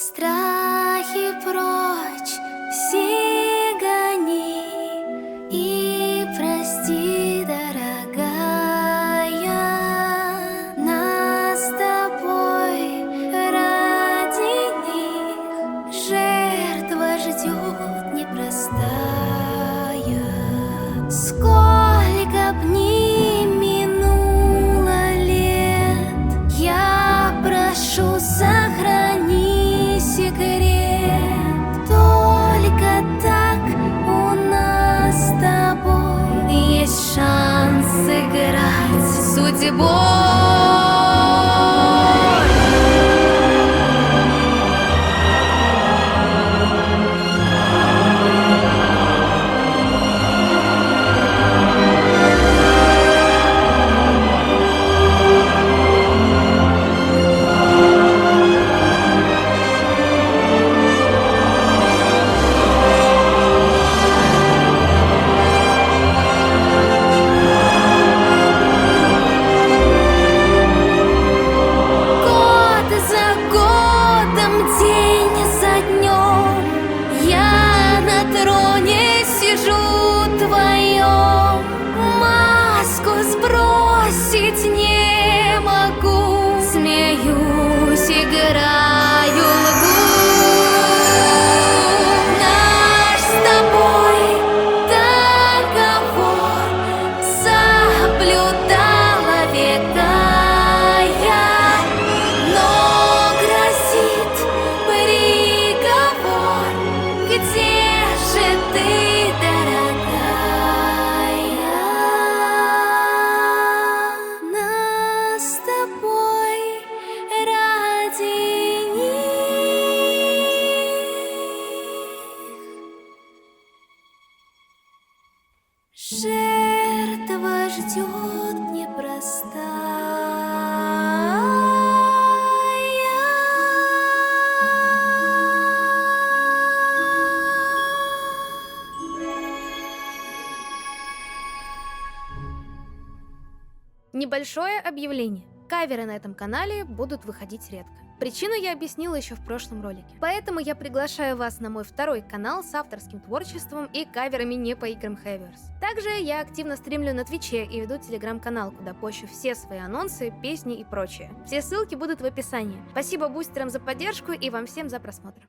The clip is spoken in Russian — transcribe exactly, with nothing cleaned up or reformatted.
Страхи прочь все гони и прости, дорогая, нас с тобой ради них жертва ждет непростая. Сколько б ни минуло лет, я прошу, сохрани секрет. Только так у нас с тобой есть шанс сыграть с судьбой. Сбросить не могу, смеюсь, играю, лгу. Наш с тобой договор соблюдала века я, но грозит приговор. Где же ты, жертва ждет непростая. Небольшое объявление. Каверы на этом канале будут выходить редко. Причину я объяснила еще в прошлом ролике. Поэтому я приглашаю вас на мой второй канал с авторским творчеством и каверами не по играм Хаверс. Также я активно стримлю на Твиче и веду телеграм-канал, куда пощу все свои анонсы, песни и прочее. Все ссылки будут в описании. Спасибо бустерам за поддержку и вам всем за просмотр.